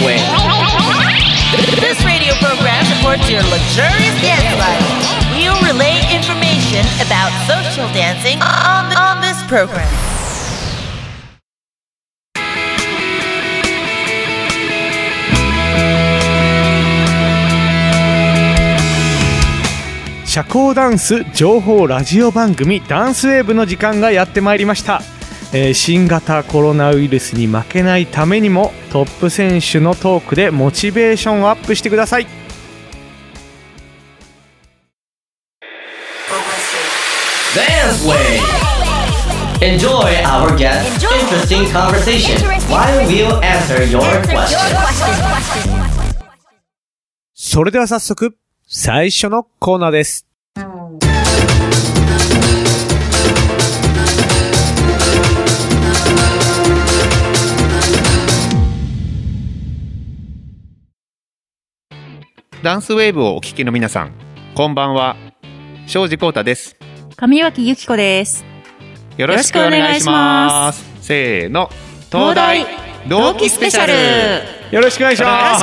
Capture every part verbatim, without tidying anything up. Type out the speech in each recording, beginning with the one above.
Wave. This radio program supports your luxurious dance life. We'll relay information about social dancing on, the, on this program. 社交ダンス情報ラジオ番組ダンスウェーブの時間がやってまいりました。えー、新型コロナウイルスに負けないためにもトップ選手のトークでモチベーションをアップしてください。 Dance Wave. Enjoy our guest's interesting conversation while we'll answer your questions. それでは早速最初のコーナーです。 ダンスウェーブをお聞きの皆さん、こんばんは。庄司浩太です。 上脇由紀子です。 よろしくお願いします。せーの、東大同期スペシャル。 よろしくお願いします。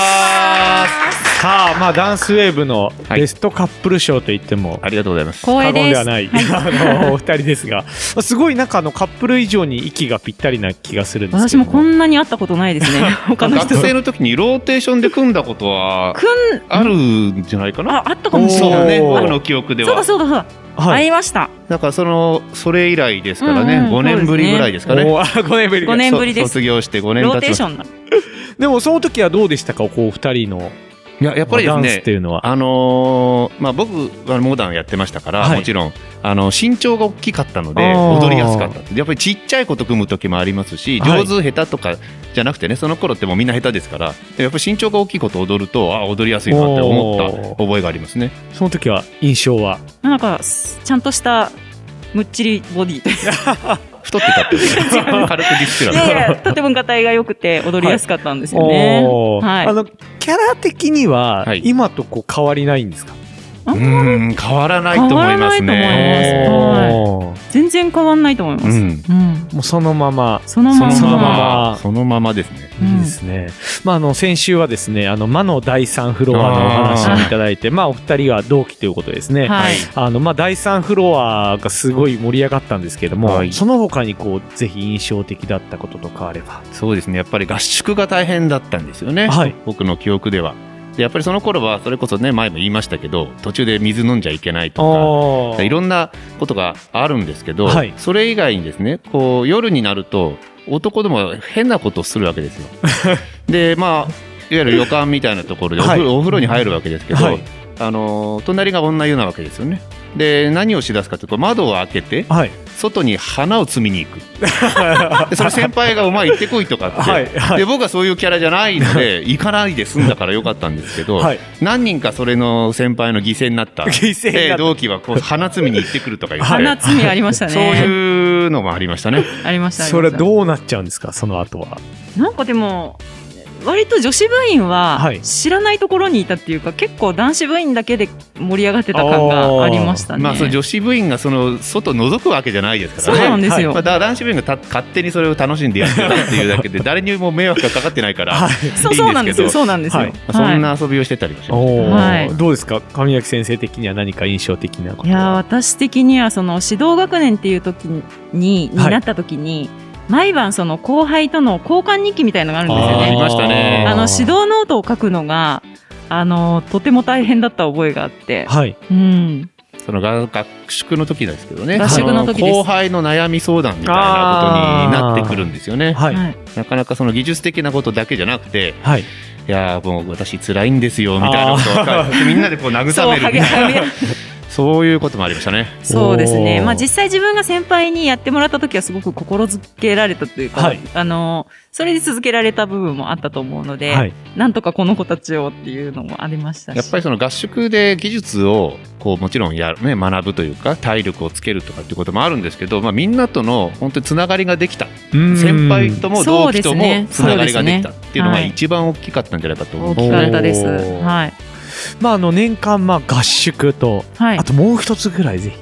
さあ、まあダンスウェーブのベストカップル賞といっても、 はい、ありがとうございます。 過言ではない、はい、あのお二人ですが、すごいなんかあのカップル以上に息がぴったりな気がするんですけども。 私もこんなに会ったことないですね。他の人学生の時にローテーションで組んだことはあるんじゃないかな。 あ、あったかもしれないね。 僕の記憶では。 そうだそうだそうだ。はい、会いました。 だからそのそれ以来ですからね、うんうん、ごねんぶりぐらいですかね。 おー、ごねんぶり。 ごねんぶりです。 卒業してごねん経ちました。ローテーションだ。 でもその時はどうでしたか、こう二人の。 いや、やっぱりですね、 ダンスっていうのは、 あのーまあ、僕はモダンやってましたから、はい、もちろんあの身長が大きかったので踊りやすかった。やっぱりちっちゃい子と組む時もありますし、上手下手とかじゃなくてね、その頃ってもうみんな下手ですから、やっぱり身長が大きい子と踊ると、あ、踊りやすいなって思った覚えがありますね。 その時は印象はなんかちゃんとしたむっちりボディ太ってたって軽くディスプレイ。 いやいや、とてもガタイが良くて踊りやすかったんですよね。 はい、あのキャラ的には今とこう変わりないんですか？ うーん、変わらないと思いますね。 はい、全然変わらないと思います。うんうん、 もうそのままそのままそのままそのままですね。 いいですね。まああの先週はですね、あの魔のだいさんフロアのお話をいただいて、まあお二人は同期ということですね。はい、あのまあだいさんフロアがすごい盛り上がったんですけども、はい、その他にこうぜひ印象的だったこととかあれば。 そうですね。やっぱり合宿が大変だったんですよね。はい、僕の記憶では。でやっぱりその頃はそれこそね、前も言いましたけど、途中で水飲んじゃいけないとかいろんなことがあるんですけど、はい、それ以外にですね、こう夜になると男でも変なことをするわけですよ。でまあいわゆる旅館みたいなところでお風呂、はい、お風呂に入るわけですけど、はい、あの隣が女湯なわけですよね。で何をしだすかというと、窓を開けて、はい、外に花を摘みに行く。でそれ先輩がお前行ってこいとかって、はいはい、で僕はそういうキャラじゃないので行かないで済んだからよかったんですけど、はい、何人かそれの先輩の犠牲になった同期はこう花摘みに行ってくるとか言って、 花摘みありましたね。 そういうのもありましたね。 ありました。 それどうなっちゃうんですか、その後は。 なんかでも割と女子部員は知らないところにいたっていうか、はい、結構男子部員だけで盛り上がってた感がありましたね。 まあ、その女子部員がその外覗くわけじゃないですからね。 そうなんですよ。 はい、まあ、だから男子部員がた勝手にそれを楽しんでやってたっていうだけで誰にも迷惑がかかってないからいいんですけど、 そうなんですよ。そうなんですよ。はい、 そんな遊びをしてたりもしました、 はい、どうですか、上脇先生的には何か印象的なことは。 いや私的にはその指導学年っていう時にになった時に、はい、毎晩その後輩との交換日記みたいなのがあるんですよね。 ありましたね。 あの指導ノートを書くのがあのとても大変だった覚えがあって、はい、うん、 その学宿の時ですけどね、 合宿の時です。 後輩の悩み相談みたいなことになってくるんですよね。はい、なかなかその技術的なことだけじゃなくて、はい、いやもう私辛いんですよみたいなことをみんなでこう慰めるみたいなそういうこともありましたね。 そうですね、まあ、実際自分が先輩にやってもらった時はすごく心づけられたというか、はい、あのそれで続けられた部分もあったと思うので、はい、なんとかこの子たちをっていうのもありましたし、 やっぱりその合宿で技術をこうもちろんやる、ね、学ぶというか体力をつけるとかっていうこともあるんですけど、まあ、みんなとの本当につながりができた、先輩とも同期ともつながりができたっていうのが一番大きかったんじゃないかと思うんですね。 大きかったです。はい、 まあ、あの年間まあ合宿と、はい、あともう一つぐらいぜひ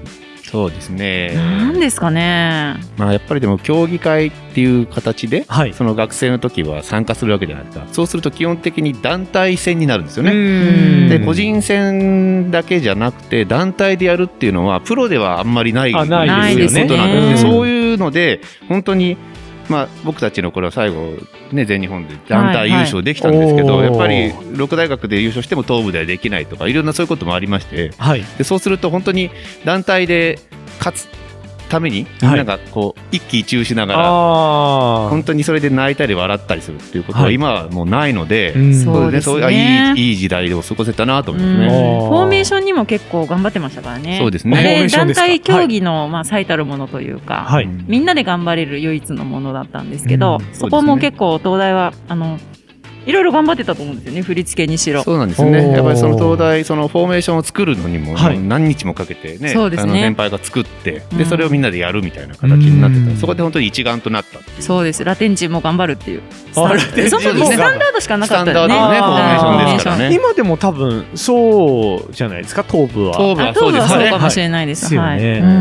そうですね。 なんですかね。 まあやっぱりでも競技会っていう形で、はい、その学生の時は参加するわけじゃないですか。そうすると基本的に団体戦になるんですよね。で個人戦だけじゃなくて団体でやるっていうのはプロではあんまりないことなんですね。そういうので本当に。まあ、僕たちの頃は最後、ね、全日本で団体優勝できたんですけど、はいはい、やっぱり六大学で優勝しても東部ではできないとかいろんなそういうこともありまして、はい、でそうすると本当に団体で勝つためにみんながこう一喜一憂しながら、はい、本当にそれで泣いたり笑ったりするっていうことは今はもうないので、はい、そうですね、そういい、いい時代を過ごせたなと思いますね。 フォーメーションにも結構頑張ってましたからね。 そうですね。 で団体競技のまあ最たるものというか、はい、みんなで頑張れる唯一のものだったんですけど、うん、そこも結構東大はあのいろいろ頑張ってたと思うんですよね、振り付けにしろ。 そうなんですね。やっぱりその東大そのフォーメーションを作るのにも何日もかけてね、そうですね、あの先輩が作ってでそれをみんなでやるみたいな形になってた、うん、そこで本当に一丸となったっていう。 そうです。ラテン人も頑張るっていうスタンダードしかなかったよね。スタンダードのねフォーメーションですからね。 今でも多分そうじゃないですか、東部は。 東部はそうですね。 そうかもしれないです。 はい。うん、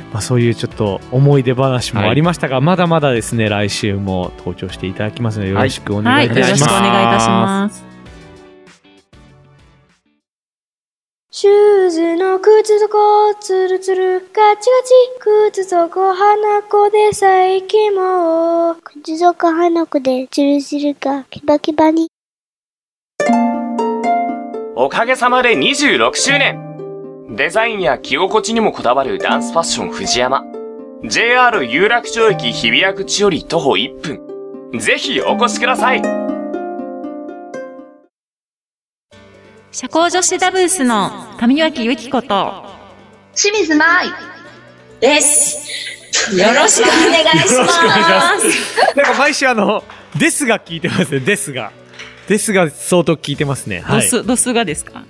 まあそういうちょっと思い出話もありましたが、はい、まだまだですね来週も登場していただきますのでよろしくお願いいたします。はい、よろしくお願いいたします。 シューズの靴底ツルツルガチガチ靴底花子で最近も靴底花子でツルツルがキバキバに。 おかげさまでにじゅうろくしゅうねん。デザインや着心地にもこだわるダンスファッション藤山。ジェイアール 有楽町駅日比谷口より徒歩いっぷん。ぜひお越しください。 社交女子ダブルスの上脇由紀子と清水舞です。よろしくお願いします。 なんか毎週あのですが聞いてますね。ですがですが相当聞いてますね。 ドス、はい、ドスがですか。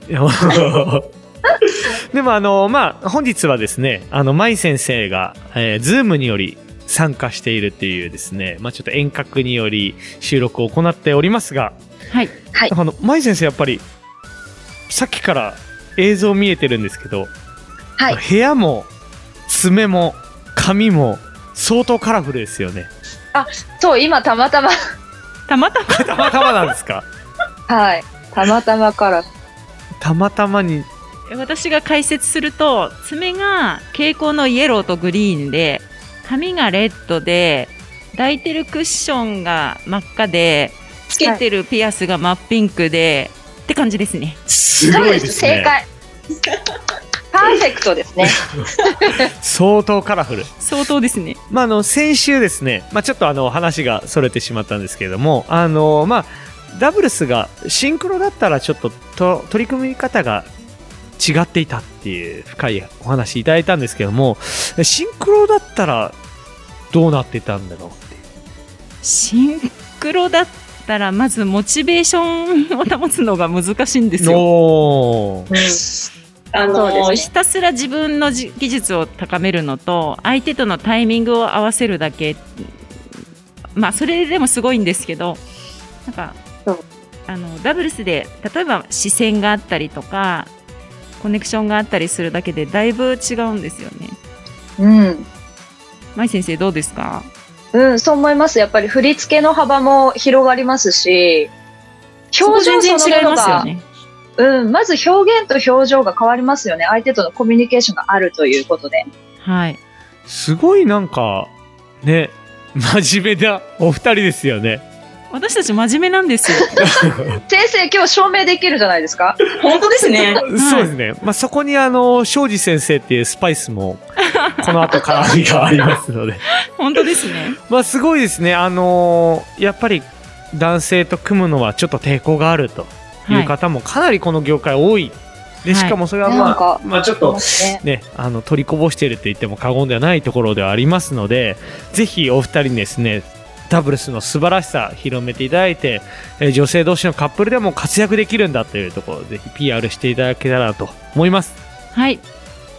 でもあのまあ本日はですねあの舞先生が、えー、ズームにより参加しているっていうですね、まあちょっと遠隔により収録を行っておりますが、 はいはい。 あの舞先生やっぱりさっきから映像見えてるんですけど、はい、部屋も爪も髪も相当カラフルですよね。 あ、そう今たまたまたまたまたまたまなんですか。 はい、たまたまカラフル。 たまたまに。 私が解説すると爪が蛍光のイエローとグリーンで髪がレッドで抱いてるクッションが真っ赤でつけてるピアスが真っピンクで、はいって感じですね。 すごいですね。 正解。パーフェクトですね。 相当カラフル。 相当ですね。 まああの先週ですね、まあちょっとあの話がそれてしまったんですけれども、あのまあダブルスがシンクロだったらちょっとと取り組み方が違っていたっていう深いお話いただいたんですけども、シンクロだったらどうなってたんだろうって。 シンクロだったたらまずモチベーションを保つのが難しいんですよ。おー、あのひたすら自分の技術を高めるのと相手とのタイミングを合わせるだけ、まあそれでもすごいんですけど、なんかあのダブルスで例えば視線があったりとかコネクションがあったりするだけでだいぶ違うんですよね。 うん。 舞先生どうですか？ うん、そう思います。やっぱり振り付けの幅も広がりますし、表情そのものが、ね、うん、まず表現と表情が変わりますよね。相手とのコミュニケーションがあるということで。 はい。 すごいなんかね、真面目なお二人ですよね。 私たち真面目なんですよ。 先生今日証明できるじゃないですか。 本当ですね。 そうですね。まあそこにあの庄司先生っていうスパイスもこの後絡みがありますので。 本当ですね。 まあすごいですね。あのー、やっぱり男性と組むのはちょっと抵抗があるという方もかなりこの業界多い。でしかもそれはまあ、はい、まあちょっとね、あの取りこぼしていると言っても過言ではないところではありますので、ぜひお二人にですね。ダブルスの素晴らしさ広めていただいて、えー、女性同士のカップルでも活躍できるんだというところをぜひ ピーアール していただけたらと思います。 はい。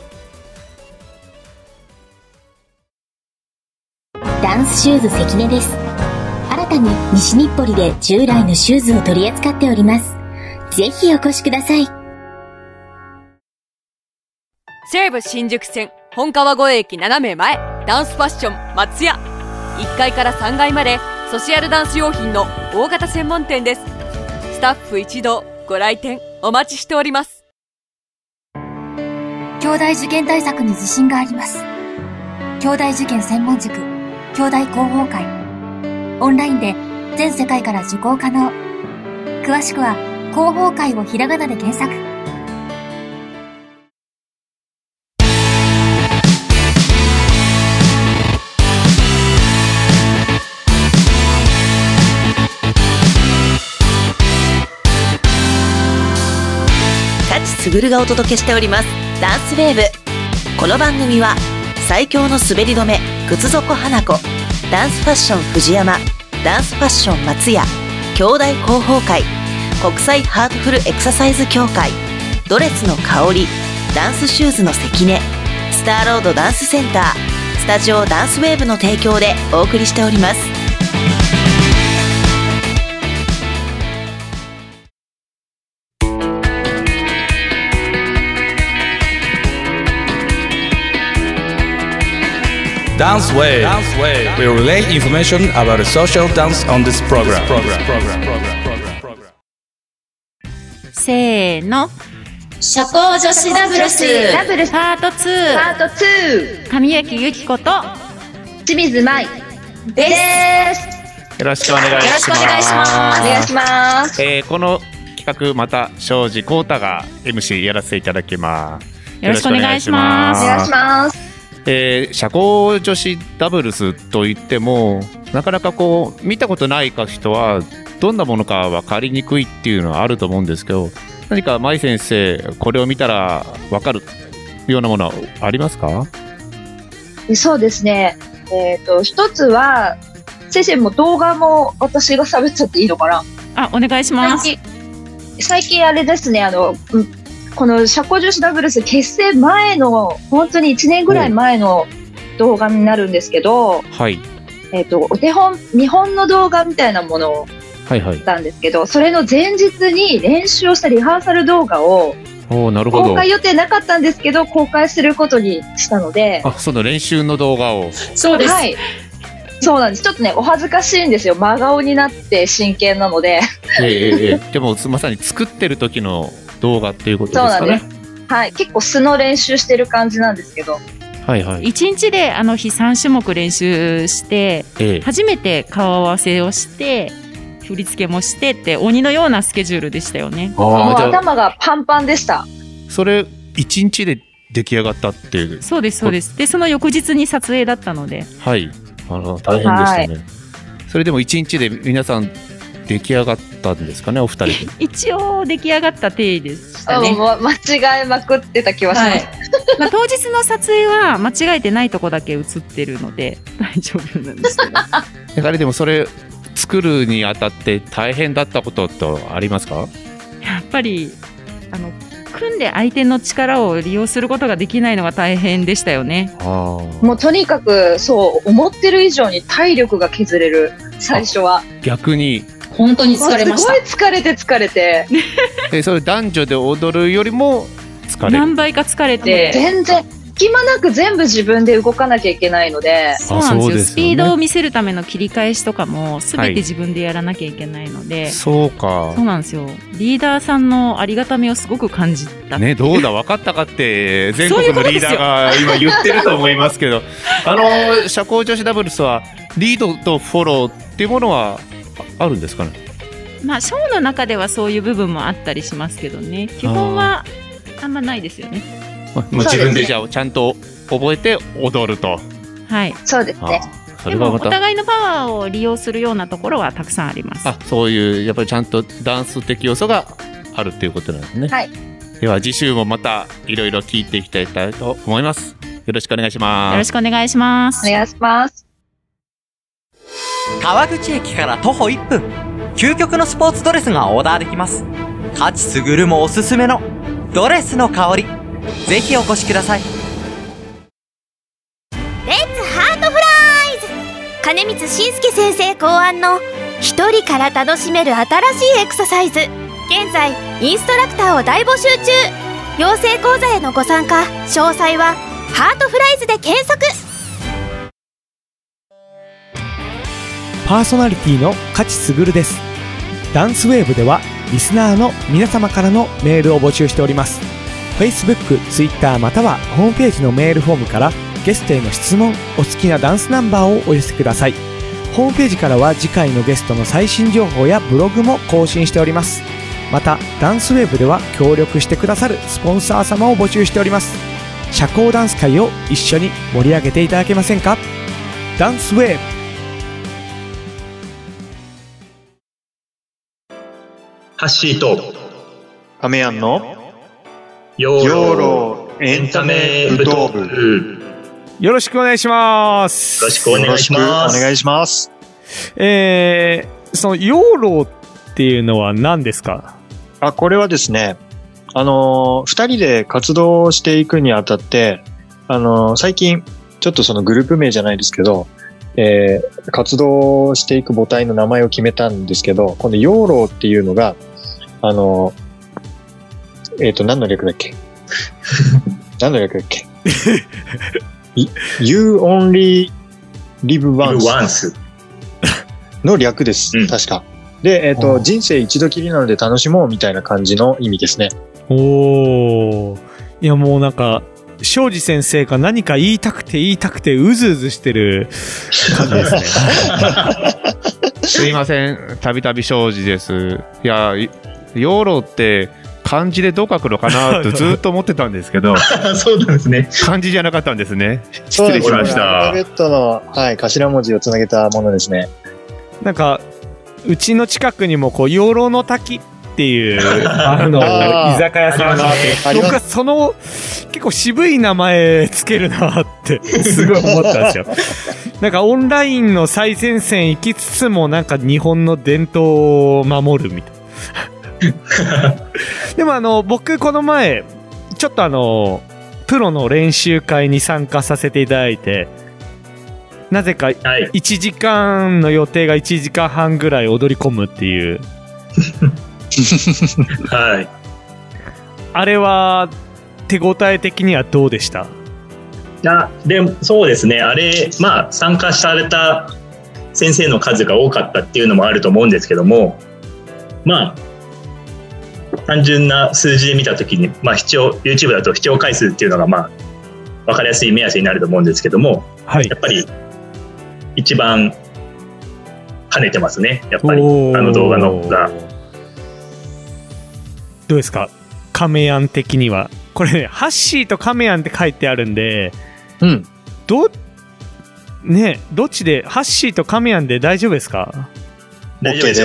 ダンスシューズ関根です。新たに西日暮里で従来のシューズを取り扱っております。ぜひお越しください。 西武新宿線本川越駅斜め前、ダンスファッション松屋。いっかいからさんがいまでソシアルダンス用品の大型専門店です。スタッフ一同ご来店お待ちしております。 兄弟受験対策に自信があります。兄弟受験専門塾、兄弟広報会。オンラインで全世界から受講可能。詳しくは広報会をひらがなで検索。 すぐるがお届けしておりますダンスウェーブ。この番組は最強の滑り止め靴底花子、ダンスファッション藤山、ダンスファッション松屋、兄弟広報会、国際ハートフルエクササイズ協会、ドレスの香り、ダンスシューズの関根、スターロードダンスセンター、スタジオダンスウェーブの提供でお送りしております。 Dance Wave. We relay information about social dance on this program. せーの。 社交女子ダブルスダブルスパートツーパートツー上脇由紀子と清水舞です。 よろしくお願いします。 よろしくお願いします。お願いします。 えー、この企画また庄司浩太が エムシー やらせていただきます。 よろしくお願いします。 お願いします。 えー、社交女子ダブルスといってもなかなかこう見たことない人はどんなものか分かりにくいっていうのはあると思うんですけど、何か舞先生これを見たら分かるようなものはありますか？ そうですね、えーと、一つは先生も動画も私が喋っちゃっていいのかな？ あ、お願いします。 最近、最近あれですね、あのこの社交女子ダブルス結成前の本当にいちねんぐらい前の動画になるんですけど、 はい、 えっとお手本見本の動画みたいなものをしたんですけど、はいはい、それの前日に練習をしたリハーサル動画をおなるほど公開予定なかったんですけど公開することにしたので、 あ、その練習の動画を。 そうです、はい、そうなんです。ちょっとねお恥ずかしいんですよ、真顔になって真剣なのでえーえー、でもまさに作ってる時の動画っていうことですかね。 そうなんです、はい、結構素の練習してる感じなんですけど、 はいはい、 いちにちであの日さん種目練習して、ええ、初めて顔合わせをして振り付けもしてって鬼のようなスケジュールでしたよね。 あもう頭がパンパンでした。 それいちにちで出来上がったっていう。 そうですそうです。でその翌日に撮影だったので、 はいあの大変でしたね、はい、それでもいちにちで皆さん出来上がったんですかね、お二人で。 一応出来上がった体でしたね。 もう間違えまくってた気はします、はいまあ、当日の撮影は間違えてないとこだけ映ってるので大丈夫なんですけどやはりでもそれ作るにあたって大変だったこととありますか？ やっぱりあの組んで相手の力を利用することができないのが大変でしたよね。 あもうとにかくそう思ってる以上に体力が削れる。最初は逆に本当に疲れました。 すごい疲れて疲れてえそれ男女で踊るよりも疲れる。 何倍か疲れて全然隙間なく全部自分で動かなきゃいけないので。 そうなんですよ。スピードを見せるための切り返しとかも全て自分でやらなきゃいけないので、 はい、そうか。 そうなんですよ。リーダーさんのありがたみをすごく感じたね。どうだ分かったかって全国のリーダーが今言ってると思いますけどあの社交女子ダブルスはリードとフォローっていうものはあるんですかね？ まあショーの中ではそういう部分もあったりしますけどね、基本はあんまないですよね。 まあ、自分でじゃあちゃんと覚えて踊ると。 はい、 そうですね。 でもお互いのパワーを利用するようなところはたくさんあります。 あ、そういうやっぱりちゃんとダンス的要素があるっていうことなんですね。 はい。 では次週もまたいろいろ聞いていきたいと思います。よろしくお願いします。 よろしくお願いします。 お願いします。 川口駅から徒歩いっぷん、究極のスポーツドレスがオーダーできます。勝すぐるもおすすめのドレスの香り、ぜひお越しください。 レッツハートフライズ、金光信介先生考案の一人から楽しめる新しいエクササイズ。現在インストラクターを大募集中。養成講座へのご参加詳細はハートフライズで検索。 パーソナリティの勝すぐるです。ダンスウェーブではリスナーの皆様からのメールを募集しております。 Facebook、Twitter またはホームページのメールフォームからゲストへの質問、お好きなダンスナンバーをお寄せください。ホームページからは次回のゲストの最新情報やブログも更新しております。またダンスウェーブでは協力してくださるスポンサー様を募集しております。社交ダンス界を一緒に盛り上げていただけませんか。ダンスウェーブ。 ハッシーとアメヤンのヨーロエンタメ舞踏部。 よろしくお願いします。 よろしくお願いします。 お願いします。 えー、そのヨーロっていうのは何ですか？ あ、これはですね、あのー、二人で活動していくにあたって、あのー、最近ちょっとそのグループ名じゃないですけど、えー、活動していく母体の名前を決めたんですけど、このヨーロっていうのがあのー、えっと何の略だっけ？何の略だっけ？You only live once の略です、うん、確か。で、えっと、人生一度きりなので楽しもうみたいな感じの意味ですね。 おー。いやもうなんか、庄司先生が何か言いたくて言いたくてうずうずしてる感じですね。 すいません、たびたび庄司です。いや、ヨーロって漢字でどう書くのかなとずっと思ってたんですけどそうなんですね。 漢字じゃなかったんですね。失礼しました。 アルファベットの、はい、頭文字をつなげたものですね。 なんかうちの近くにもこう養老の滝っていうあの居酒屋さんがあって、僕はその結構渋い名前つけるなってすごい思ったんですよ。なんかオンラインの最前線行きつつもなんか日本の伝統を守るみたいな。でもあの僕この前ちょっとあのプロの練習会に参加させていただいて、なぜかいちじかんの予定がいちじかんはんぐらい踊り込むっていうはい。 あれは手応え的にはどうでした？ あ、でもそうですね、あれ、まあ参加された先生の数が多かったっていうのもあると思うんですけども、まあ単純な数字で見たときに、まあ、視聴 YouTube だと視聴回数っていうのが、まあ、分かりやすい目安になると思うんですけども、はい、やっぱり一番跳ねてますね、やっぱりあの動画のが。 どうですか、カメヤン的には。これね、ハッシーとカメヤンって書いてあるんで、うん、どねどっちでハッシーとカメヤンで大丈夫ですか ？OK です。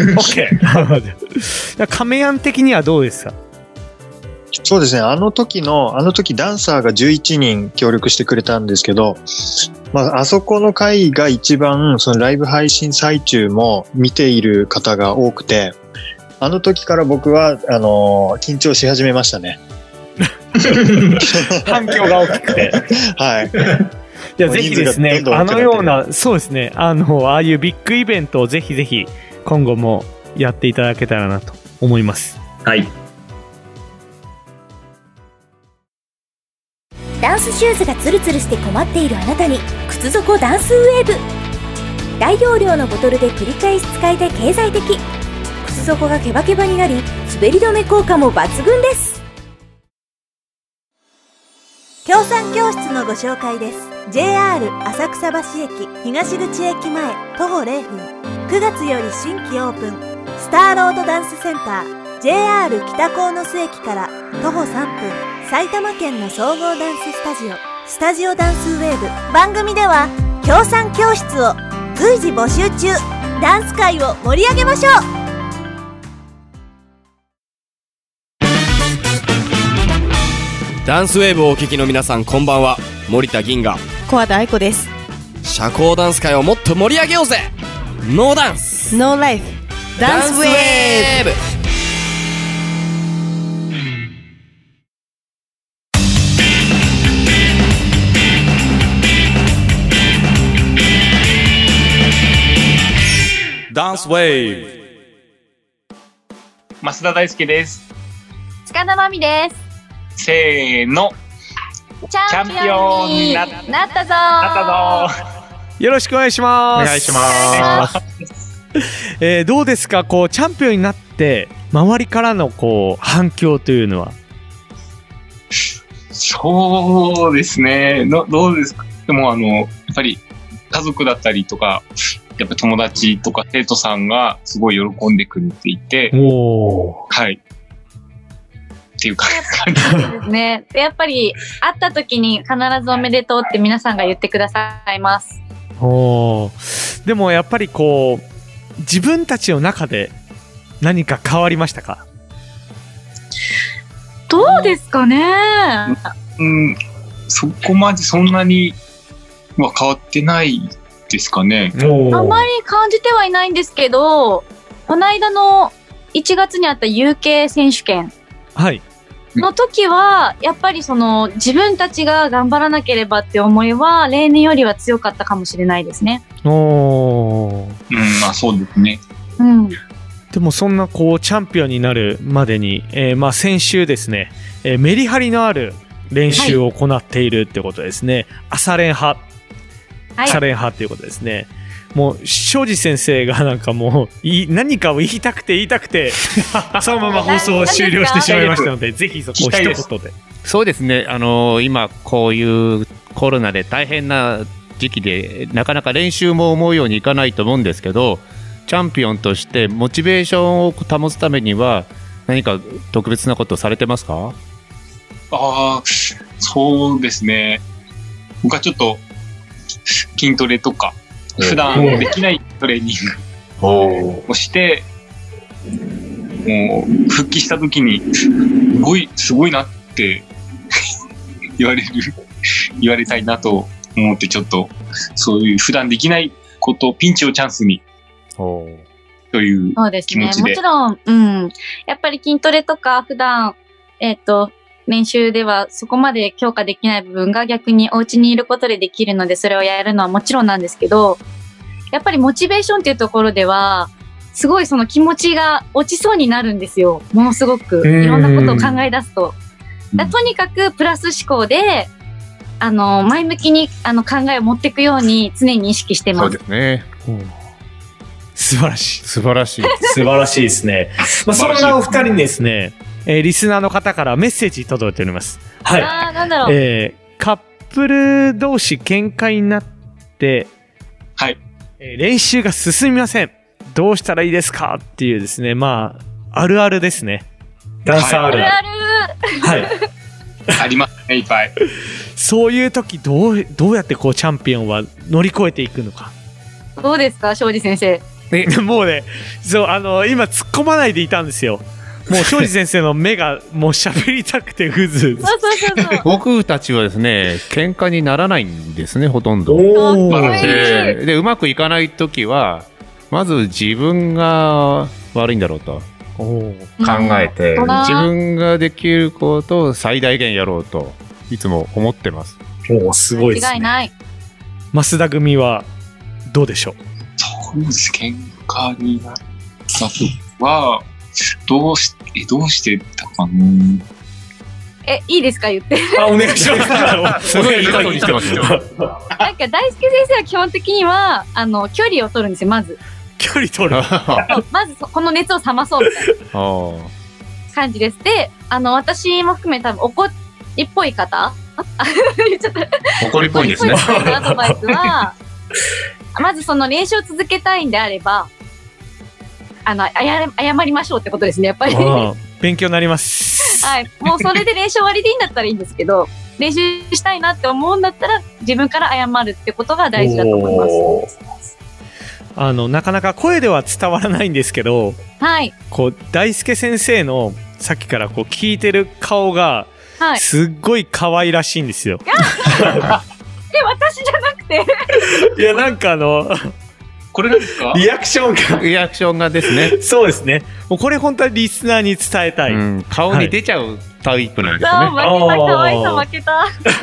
OK。カメヤン的にはどうですか？ そうですね。あの時の、あの時ダンサーがじゅういちにん協力してくれたんですけど、まあ、あそこの回が一番、そのライブ配信最中も見ている方が多くて、あの時から僕は、あのー、緊張し始めましたね。 反響が大きくて。 はい。 いやぜひですね、あのような、そうですね、あの、ああいうビッグイベントをぜひぜひ今後もやっていただけたらなと思います。 はい。 ダンスシューズがツルツルして困っているあなたに、靴底ダンスウェーブ。大容量のボトルで繰り返し使えて経済的。靴底がケバケバになり、滑り止め効果も抜群です。協賛教室のご紹介です。ジェイアール 浅草橋駅東口駅前徒歩れいふん。くがつより新規オープンスターロードダンスセンター ジェイアール 北鴻巣駅から徒歩さんぷん。埼玉県の総合ダンススタジオスタジオダンスウェーブ。番組では協賛教室を随時募集中。ダンス界を盛り上げましょう。 ダンスウェーブをお聞きの皆さん、こんばんは。森田銀河、 小和田愛子です。 社交ダンス界をもっと盛り上げようぜ。ノーダンスノーライフダンスウェーブ。 ダンスウェーブ。 増田大輔です。 塚田真美です。 せーの、 チャンピオンになったぞー。なったぞー。よろしくお願いします。 お願いします。 えー、どうですか、こうチャンピオンになって周りからのこう反響というのは。 そうですね。どどうですか。でもあのやっぱり家族だったりとか、やっぱ友達とか生徒さんがすごい喜んでくれていて、 おはい。っていう感じですね。でやっぱり会った時に必ずおめでとうって皆さんが言ってくださいます。 おでもやっぱりこう自分たちの中で何か変わりましたか？ どうですかね。 うん、そこまでそんなには変わってないですかね。 あまり感じてはいないんですけど、この間のいちがつにあった ユーケー 選手権の時はやっぱりその自分たちが頑張らなければって思いは例年よりは強かったかもしれないですね。 おー、 うん、まあそうですね。 うん。 でもそんなこうチャンピオンになるまでに、えー、まあ先週ですね、えー、メリハリのある練習を行っているってことですね。はい、朝練派、朝練派っていうことですね。もう庄司先生がなんかもうい何かを言いたくて言いたくてそのまま放送を終了してしまいましたので、ぜひそこを一言で。 そうですね、あのー、今こういうコロナで大変な時期でなかなか練習も思うようにいかないと思うんですけど、チャンピオンとしてモチベーションを保つためには何か特別なことされてますか？ ああ、そうですね。僕はちょっと筋トレとか普段できないトレーニングをしてもう復帰した時にすごいすごいなって言われる言われたいなと思って、ちょっとそういう普段できないことピンチをチャンスにという気持ちで。そうですね。もちろん、うん、やっぱり筋トレとか普段えっと練習ではそこまで強化できない部分が逆にお家にいることでできるので、それをやるのはもちろんなんですけど、やっぱりモチベーションっていうところではすごいその気持ちが落ちそうになるんですよ。ものすごくいろんなことを考え出すと。だとにかくプラス思考であの前向きにあの考えを持っていくように常に意識してます。 そうですね。 素晴らしい。 素晴らしい。 素晴らしいですね。まあ、そんなお二人にですね、えー、リスナーの方からメッセージ届いております。はい。 あー、なんだろう。 えー、カップル同士喧嘩になって、 はい。 えー、練習が進みません。どうしたらいいですかっていうですね、まあ、あるあるですね。ダンサーあるある。はい。 ありますね、いっぱい。 そういう時どう、どうやってこうチャンピオンは乗り越えていくのか。 どうですか、庄司先生。 え、もうね、そう、あの、今突っ込まないでいたんですよ。もう庄司先生の目がもう喋りたくてうずうず。 そうそうそうそう。 僕たちはですね、喧嘩にならないんですね、ほとんど。 おで、でうまくいかないときは、まず自分が悪いんだろうと考えて、うん、自分ができることを最大限やろうといつも思ってます。 おー、すごいですね。 間違いない。 増田組はどうでしょう？ そうです。喧嘩になったとはどうしえどうしてたかな。 え、いいですか、言って。 あ、お願いします。 すごいいいことにしてますよ。 なんか大輔先生は基本的にはあの距離を取るんですよ。まず距離取る。 まずこの熱を冷まそうみたいな感じです。で、あの私も含め多分怒りっぽい方、ちょっと怒りっぽいですね。 アドバイスはまずその練習を続けたいんであれば、あの謝謝りましょうってことですね、やっぱり。 勉強になります。 はい、もうそれで練習終わりでいいんだったらいいんですけど、練習したいなって思うんだったら自分から謝るってことが大事だと思います。 あのなかなか声では伝わらないんですけど、 はい、 こう大輔先生のさっきからこう聞いてる顔がすっごい可愛らしいんですよ。 はい、え、私じゃなくていや、なんかあのこれなんですか？ リアクションがリアクションがですね。 そうですね。もうこれ本当はリスナーに伝えたい。うん、 顔に出ちゃうタイプなんですね。 はい、負けた、可愛さ負けた。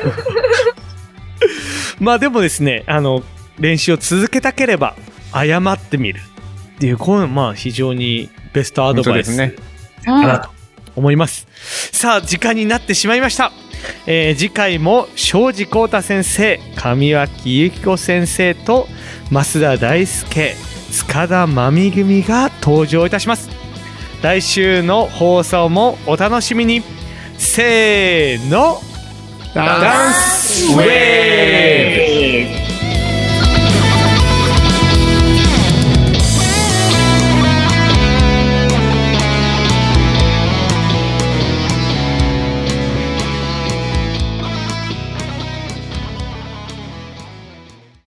まあでもですね、あの練習を続けたければ謝ってみるっていうこうまあ非常にベストアドバイスかなと思います。さあ時間になってしまいました。 えー、次回も庄司浩太先生、上脇由紀子先生と増田大輔、塚田真美組が登場いたします。来週の放送もお楽しみに。せーの、ダンスウェーブ。